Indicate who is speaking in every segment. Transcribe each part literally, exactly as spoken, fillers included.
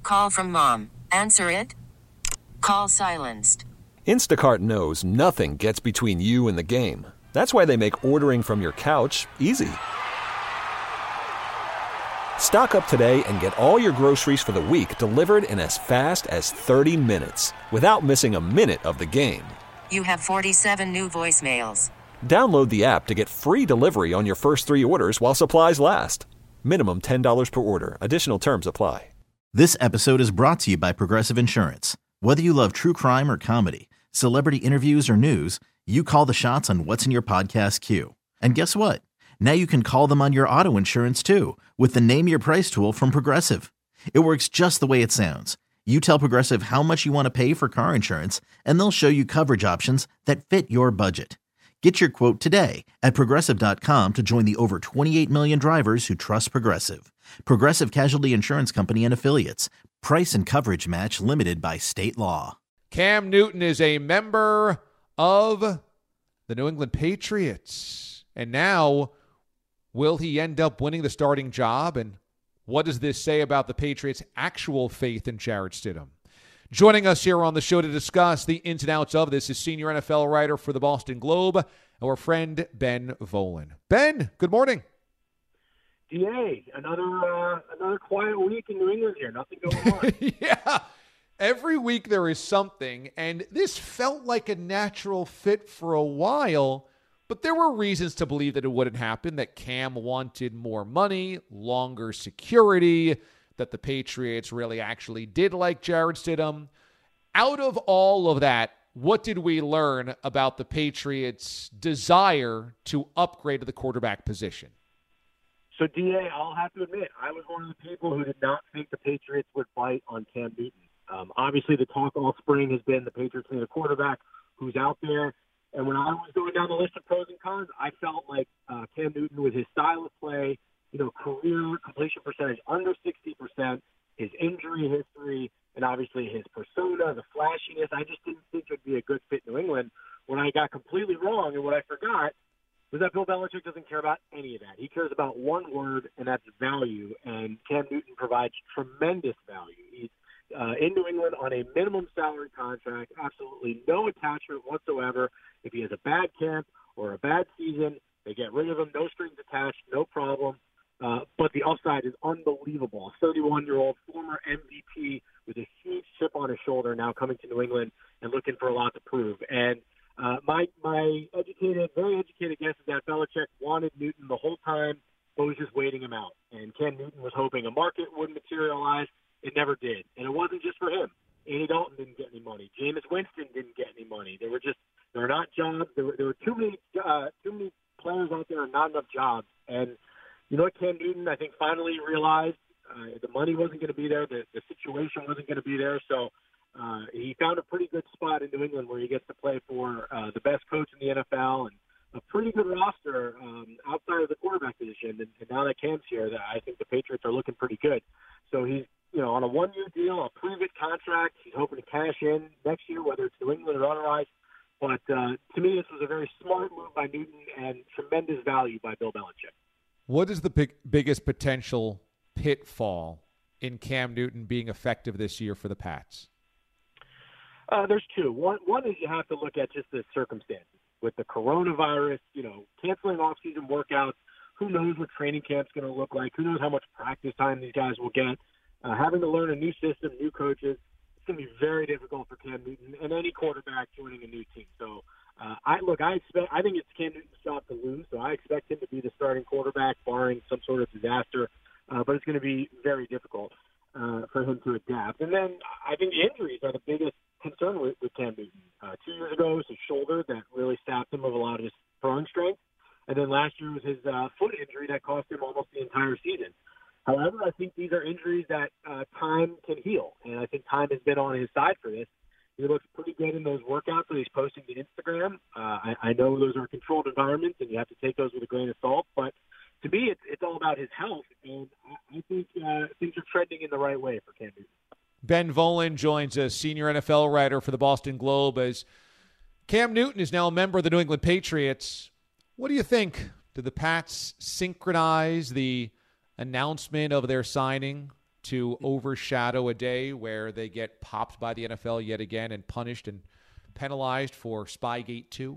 Speaker 1: Call from mom. Answer it. Call silenced.
Speaker 2: Instacart knows nothing gets between you and the game. That's why they make ordering from your couch easy. Stock up today and get all your groceries for the week delivered in as fast as thirty minutes without missing a minute of the game.
Speaker 1: You have forty-seven new voicemails.
Speaker 2: Download the app to get free delivery on your first three orders while supplies last. Minimum ten dollars per order. Additional terms apply.
Speaker 3: This episode is brought to you by Progressive Insurance. Whether you love true crime or comedy, celebrity interviews or news, you call the shots on what's in your podcast queue. And guess what? Now you can call them on your auto insurance too with the Name Your Price tool from Progressive. It works just the way it sounds. You tell Progressive how much you want to pay for car insurance, and they'll show you coverage options that fit your budget. Get your quote today at Progressive dot com to join the over twenty-eight million drivers who trust Progressive. Progressive Casualty Insurance Company and Affiliates. Price and coverage match limited by state law.
Speaker 4: Cam Newton is a member of the New England Patriots. And now, will he end up winning the starting job? And what does this say about the Patriots' actual faith in Jarrett Stidham? Joining us here on the show to discuss the ins and outs of this is senior N F L writer for the Boston Globe, our friend Ben Volin. Ben, good morning.
Speaker 5: D A, another uh, another quiet week in New England here. Nothing going on.
Speaker 4: Yeah. Every week there is something, and this felt like a natural fit for a while, but there were reasons to believe that it wouldn't happen, that Cam wanted more money, longer security, that the Patriots really actually did like Jarrett Stidham. Out of all of that, what did we learn about the Patriots' desire to upgrade to the quarterback position?
Speaker 5: So, D A, I'll have to admit, I was one of the people who did not think the Patriots would bite on Cam Newton. Um, obviously, the talk all spring has been the Patriots need a quarterback who's out there. And when I was going down the list of pros and cons, I felt like uh, Cam Newton, with his style of play, you know, career completion percentage under sixty percent, his injury history, and obviously his persona, the flashiness, I just didn't think it would be a good fit in New England. When I got completely wrong, and what I forgot was that Bill Belichick doesn't care about any of that. He cares about one word, and that's value. And Cam Newton provides tremendous value. He's uh, in New England on a minimum salary contract, absolutely no attachment whatsoever. If he has a bad camp or a bad season, they get rid of him, no strings attached, no problem. Uh, but the upside is unbelievable. A thirty-one-year-old former M V P with a huge chip on his shoulder now coming to New England and looking for a lot to prove. And uh, my my educated, very educated guess is that Belichick wanted Newton the whole time, but was just waiting him out. And Cam Newton was hoping a market would materialize. It never did. And it wasn't just for him. Andy Dalton didn't get any money. Jameis Winston didn't get any money. There were just there were not jobs. There were there were too many uh, too many players out there and not enough jobs. And you know what, Cam Newton, I think, finally realized uh, the money wasn't going to be there, the, the situation wasn't going to be there, so uh, he found a pretty good spot in New England where he gets to play for uh, the best coach in the N F L and a pretty good roster um, outside of the quarterback position. And, and now that Cam's here, that I think the Patriots are looking pretty good. So he's, you know, on a one-year deal, a prove-it contract. He's hoping to cash in next year, whether it's New England or otherwise. But uh, to me, this was a very smart move by Newton and tremendous value by Bill Belichick.
Speaker 4: What is the big, biggest potential pitfall in Cam Newton being effective this year for the Pats?
Speaker 5: Uh, there's two. One, one is you have to look at just the circumstances. With the coronavirus, you know, canceling off-season workouts, who knows what training camp's going to look like? Who knows how much practice time these guys will get? Uh, having to learn a new system, new coaches, it's going to be very difficult for Cam Newton and any quarterback joining a new team. So, Uh, I look. I expect. I think it's Cam Newton's job to lose, so I expect him to be the starting quarterback, barring some sort of disaster. Uh, but it's going to be very difficult uh, for him to adapt. And then I think the injuries are the biggest concern with, with Cam Newton. Uh, two years ago, it was his shoulder that really sapped him of a lot of his throwing strength, and then last year was his uh, foot injury that cost him almost the entire season. However, I think these are injuries that uh, time can heal, and I think time has been on his side for this. He looks pretty good in those workouts that he's posting to Instagram. Uh, I, I know those are controlled environments, and you have to take those with a grain of salt. But to me, it's, it's all about his health, and I, I think uh, things are trending in the right way for Cam Newton.
Speaker 4: Ben Volin joins us, senior N F L writer for the Boston Globe. As Cam Newton is now a member of the New England Patriots, what do you think? Did the Pats synchronize the announcement of their signing to overshadow a day where they get popped by the N F L yet again and punished and penalized for Spygate two?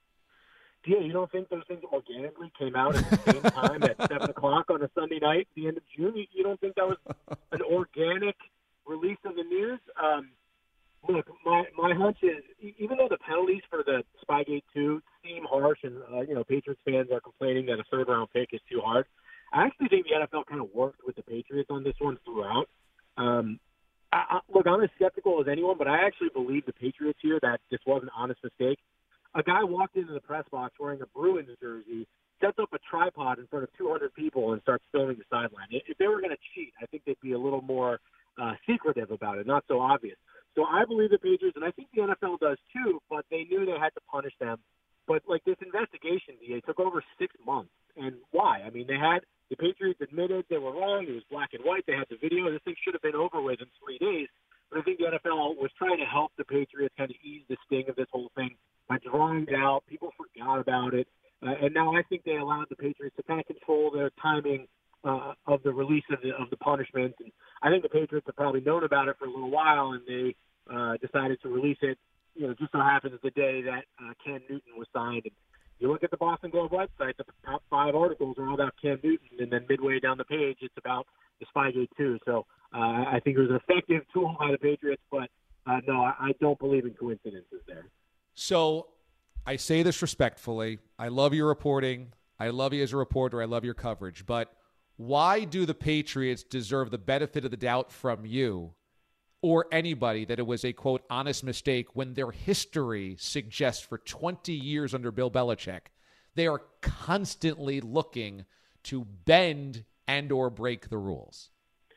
Speaker 5: Yeah, you don't think those things organically came out at the same time at seven o'clock on a Sunday night at the end of June? You, you don't think that was an organic release of the news? Um, look, my, my hunch is, even though the penalties for the Spygate two seem harsh and, uh, you know, Patriots fans are complaining that a third-round pick is too hard, I actually think the N F L kind of worked with the Patriots on this one throughout. Um, I, I, look, I'm as skeptical as anyone, but I actually believe the Patriots here that this was an honest mistake. A guy walked into the press box wearing a Bruins jersey, sets up a tripod in front of two hundred people, and starts filming the sideline. If they were going to cheat, I think they'd be a little more uh, secretive about it, not so obvious. So I believe the Patriots, and I think the N F L does too, but they knew they had to punish them. But, like, this investigation, D A, took over six months. And why? I mean, they had – the Patriots admitted they were wrong. It was black and white. They had the video. This thing should have been over with in three days. But I think the N F L was trying to help the Patriots kind of ease the sting of this whole thing by drawing it out. People forgot about it. Uh, and now I think they allowed the Patriots to kind of control their timing uh, of the release of the, of the punishment. And I think the Patriots have probably known about it for a little while, and they uh, decided to release it. You know, just so happens the day that uh, Cam Newton was signed. And you look at the Boston Globe website, the top five articles are all about Cam Newton, and then midway down the page, it's about the Spygate two. So uh, I think it was an effective tool by the Patriots, but uh, no, I, I don't believe in coincidences there.
Speaker 4: So I say this respectfully. I love your reporting. I love you as a reporter. I love your coverage. But why do the Patriots deserve the benefit of the doubt from you or anybody that it was a, quote, honest mistake when their history suggests for twenty years under Bill Belichick, they are constantly looking to bend and or break the rules?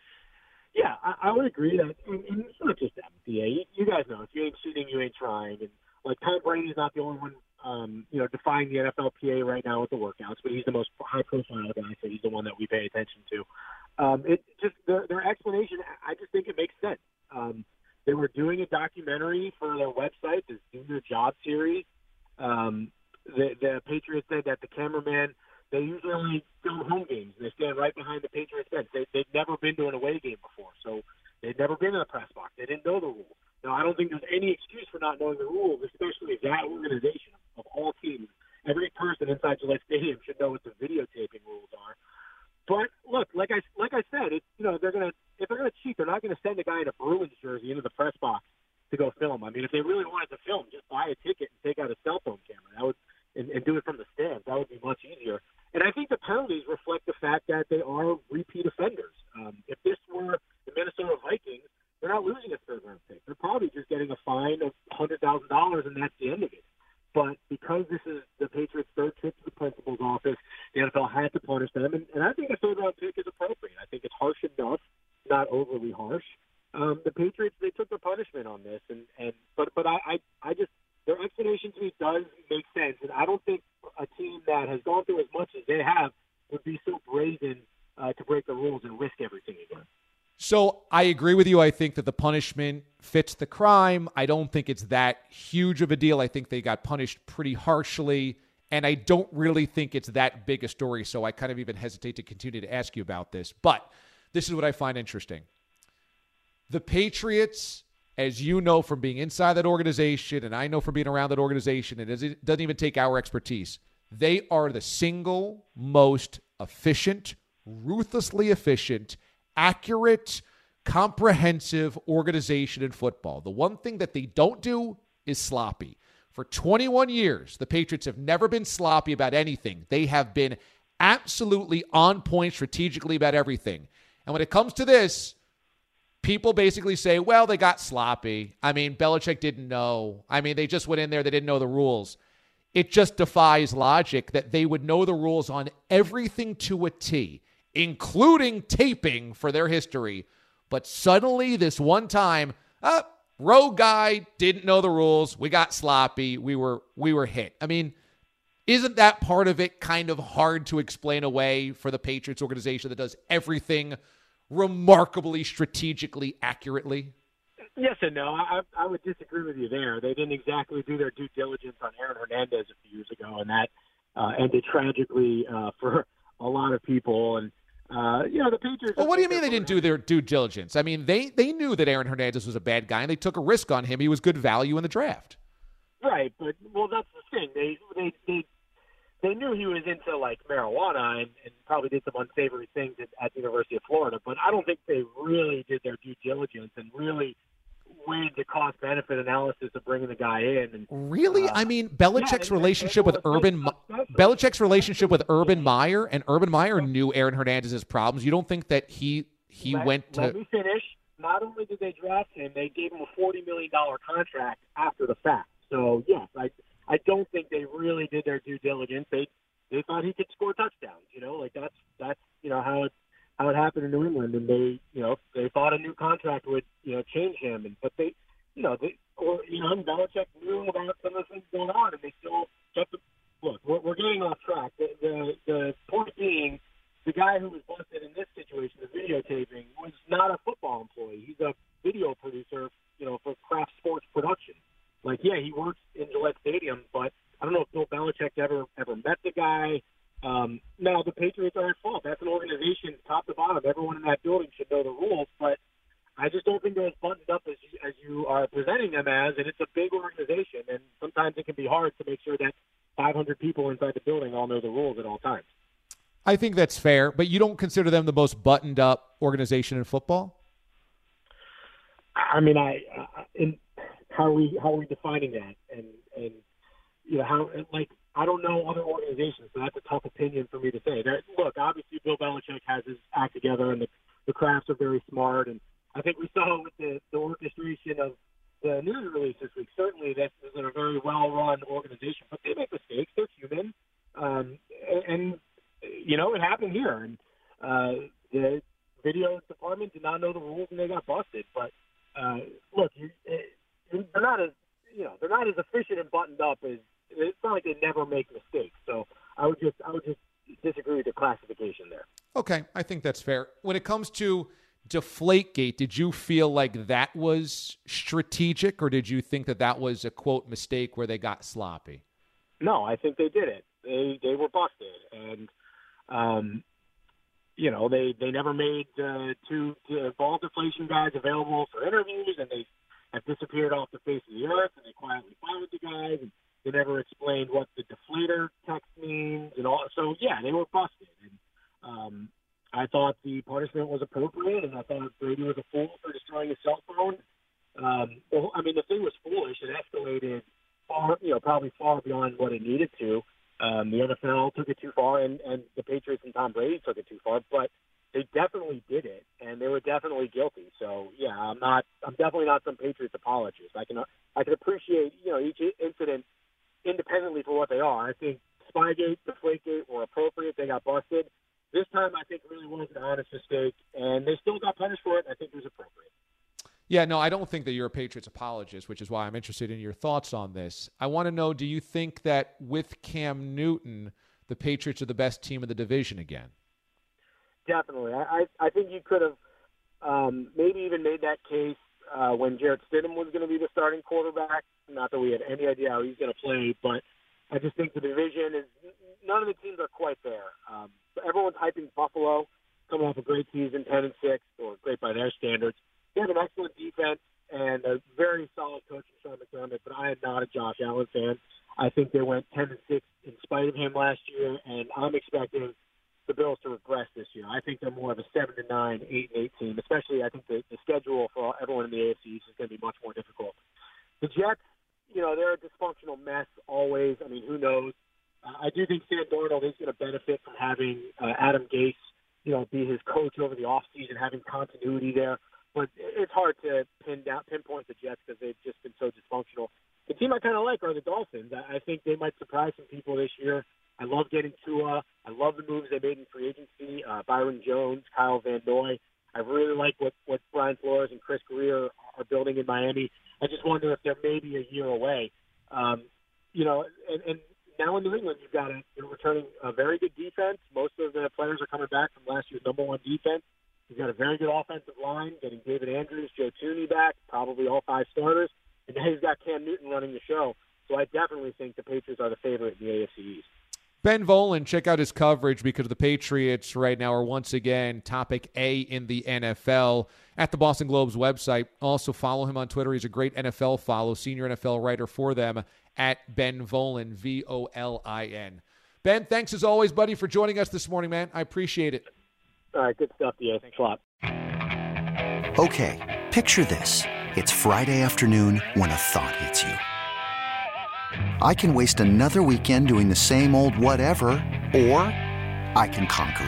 Speaker 5: Yeah, I, I would agree that, and, and it's not just that, D A. You, you guys know, if you ain't cheating, you ain't trying. And, like, Tom Brady's not the only one, um, you know, defying the N F L P A right now with the workouts, but he's the most high-profile guy, so he's the one that we pay attention to. Um, it just, their, their explanation, I just think it makes sense. Um, they were doing a documentary for their website, this Do Your Job series. Um, the, the Patriots said that the cameraman, they usually only film home games. They stand right behind the Patriots bench. They, they'd never been to an away game before, so they'd never been in the press box. They didn't know the rules. Now, I don't think there's any excuse for not knowing the rules, especially that organization of all teams. Every person inside Gillette Stadium should know what the videotaping rules are. But look, like I like I said, it's, you know, they're gonna if they're gonna cheat, they're not gonna send a guy in a Bruins jersey into the press box to go film. I mean, if they really wanted to film, just buy a ticket and take out a cell phone camera. That would and, and do it from the stands. That would be much easier. And I think the penalties reflect the fact that they are repeat offenders. Um, if this were the Minnesota Vikings, they're not losing a third round pick. They're probably just getting a fine of one hundred thousand dollars, and that's the end of it. But because this is the Patriots' third trip to the principal's office, the N F L had to punish them. And, and I think a third-round pick is appropriate. I think it's harsh enough, not overly harsh. Um, the Patriots, they took their punishment on this. and, and But but I, I, I just – their explanation to me does make sense. And I don't think a team that has gone through as much as they have would be so brazen uh, to break the rules and risk everything again.
Speaker 4: So I agree with you. I think that the punishment fits the crime. I don't think it's that huge of a deal. I think they got punished pretty harshly, and I don't really think it's that big a story, so I kind of even hesitate to continue to ask you about this. But this is what I find interesting. The Patriots, as you know from being inside that organization, and I know from being around that organization, and it doesn't even take our expertise, they are the single most efficient, ruthlessly efficient, accurate, comprehensive organization in football. The one thing that they don't do is sloppy. For twenty-one years, the Patriots have never been sloppy about anything. They have been absolutely on point strategically about everything. And when it comes to this, people basically say, well, they got sloppy. I mean, Belichick didn't know. I mean, they just went in there. They didn't know the rules. It just defies logic that they would know the rules on everything to a T, including taping for their history. But suddenly, this one time, uh, rogue guy didn't know the rules. We got sloppy. We were we were hit. I mean, isn't that part of it kind of hard to explain away for the Patriots organization that does everything remarkably strategically accurately?
Speaker 5: Yes and no. I, I would disagree with you there. They didn't exactly do their due diligence on Aaron Hernandez a few years ago, and that uh, ended tragically uh, for a lot of people. And Uh, you know, the Patriots.
Speaker 4: Well, what do you mean they didn't do their due diligence? I mean, they, they knew that Aaron Hernandez was a bad guy, and they took a risk on him. He was good value in the draft.
Speaker 5: Right, but, well, that's the thing. They they they, they knew he was into, like, marijuana and, and probably did some unsavory things at, at the University of Florida, but I don't think they really did their due diligence and really weighed the cost-benefit analysis of bringing the guy in. And,
Speaker 4: really? Uh, I mean, Belichick's yeah, relationship and, and with Urban Belichick's relationship with Urban Meyer, and Urban Meyer knew Aaron Hernandez's problems. You don't think that he he
Speaker 5: let,
Speaker 4: went to...
Speaker 5: Let me finish. Not only did they draft him, they gave him a forty million dollars contract after the fact. So, yes, I I don't think they really did their due diligence. They they thought he could score touchdowns. You know, like that's, that's you know, how it how it happened in New England, and they, you know, they thought a new contract would, you know, change him, and but they, you know, they, or you know, Belichick knew about some of the things going on, and they still kept. The, look, we're, we're getting off track. The, the the point being, the guy who was busted in this situation, the videotaping, was not a football employee. He's a video producer, you know, for Kraft Sports Production. Like, yeah, he works in Gillette Stadium, but I don't know if Bill Belichick ever ever met the guy. Um, now, the Patriots are at fault. That's an organization, top to bottom. Everyone in that building should know the rules, but I just don't think they're as buttoned up as you, as you are presenting them as, and it's a big organization, and sometimes it can be hard to make sure that five hundred people inside the building all know the rules at all times.
Speaker 4: I think that's fair, but you don't consider them the most buttoned-up organization in football?
Speaker 5: I mean, I uh, in, how are we how are we defining that, and and you know how like. I don't know other organizations, so that's a tough opinion for me to say. There, look, obviously Bill Belichick has his act together, and the, the Crafts are very smart. And I think we saw with the, the orchestration of the news release this week, certainly this is a very well-run organization, but they make mistakes. They're human. Um, and, and, you know, it happened here. And uh, the video department did not know the rules, and they got busted. But, uh, look, you, they're not as, you know, they're not as efficient and buttoned up as, it's not like they never make mistakes. So I would just I would just disagree with the classification there.
Speaker 4: Okay, I think that's fair. When it comes to Deflategate, did you feel like that was strategic, or did you think that that was a, quote, mistake where they got sloppy?
Speaker 5: No, I think they did it. They they were busted. And, um, you know, they, they never made uh, two uh, ball deflation guys available for interviews, and they have disappeared off the face of the earth, and they quietly fired the guys, and they never explained what the deflator text means and all. So, yeah, they were busted. And um, I thought the punishment was appropriate, and I thought Brady was a fool for destroying his cell phone. Um, well, I mean, the thing was foolish. It escalated far, you know, probably far beyond what it needed to. Um, the N F L took it too far, and, and the Patriots and Tom Brady took it too far. But they definitely did it, and they were definitely guilty. So, yeah, I'm not. I'm definitely not some Patriots apologist. I can I can appreciate, you know, each incident independently for what they are. I think Spygate, Deflategate were appropriate. They got busted. This time, I think, really was an honest mistake, and they still got punished for it. I think it was appropriate.
Speaker 4: Yeah, no, I don't think that you're a Patriots apologist, which is why I'm interested in your thoughts on this. I want to know, do you think that with Cam Newton, the Patriots are the best team in the division again?
Speaker 5: Definitely. I, I, I think you could have um, maybe even made that case Uh, when Jarrett Stidham was going to be the starting quarterback. Not that we had any idea how he's going to play, but I just think the division is – none of the teams are quite there. Um, everyone's hyping Buffalo, coming off a great season, ten and six, or great by their standards. They have an excellent defense and a very solid coach in Sean McDermott, but I am not a Josh Allen fan. I think they went ten and six in spite of him last year, and I'm expecting the Bills to regress this year. I think they're more of a seven to nine, eight and eight team. Especially, I think the, the schedule for everyone in the A F C East is going to be much more difficult. The Jets, you know, they're a dysfunctional mess always. I mean, who knows? Uh, I do think Sam Darnold is going to benefit from having uh, Adam Gase, you know, be his coach over the offseason, having continuity there. But it's hard to pin down, pinpoint the Jets because they've just been so dysfunctional. The team I kind of like are the Dolphins. I, I think they might surprise some people this year. I love getting Tua. I love the moves they made in free agency. Uh, Byron Jones, Kyle Van Noy. I really like what, what Brian Flores and Chris Greer are building in Miami. I just wonder if they're maybe a year away. Um, you know, and, and now in New England, you've got a, you're returning a very good defense. Most of the players are coming back from last year's number one defense. You've got a very good offensive line, getting David Andrews, Joe Thuney back, probably all five starters. And now he's got Cam Newton running the show. So I definitely think the Patriots are the favorite in the A F C East.
Speaker 4: Ben Volin, check out his coverage because the Patriots right now are once again topic A in the N F L at the Boston Globe's website. Also follow him on Twitter. He's a great N F L follow, senior N F L writer for them at Ben Volin, V O L I N. Ben, thanks as always, buddy, for joining us this morning, man. I appreciate it.
Speaker 5: All right, good stuff, D A. Thanks a lot.
Speaker 6: Okay, picture this. It's Friday afternoon when a thought hits you. I can waste another weekend doing the same old whatever, or I can conquer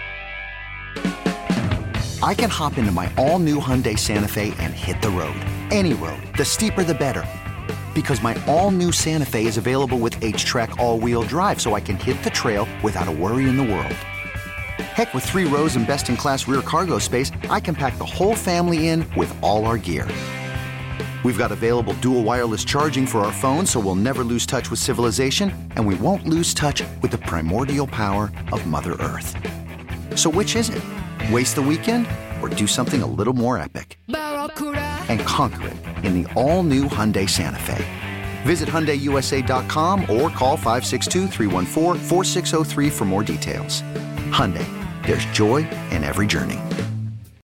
Speaker 6: it. I can hop into my all-new Hyundai Santa Fe and hit the road. Any road. The steeper, the better. Because my all-new Santa Fe is available with H-Track all-wheel drive, so I can hit the trail without a worry in the world. Heck, with three rows and best-in-class rear cargo space, I can pack the whole family in with all our gear. We've got available dual wireless charging for our phones, so we'll never lose touch with civilization, and we won't lose touch with the primordial power of Mother Earth. So which is it? Waste the weekend or do something a little more epic? And conquer it in the all-new Hyundai Santa Fe. Visit Hyundai U S A dot com or call five six two, three one four, four six zero three for more details. Hyundai, there's joy in every journey.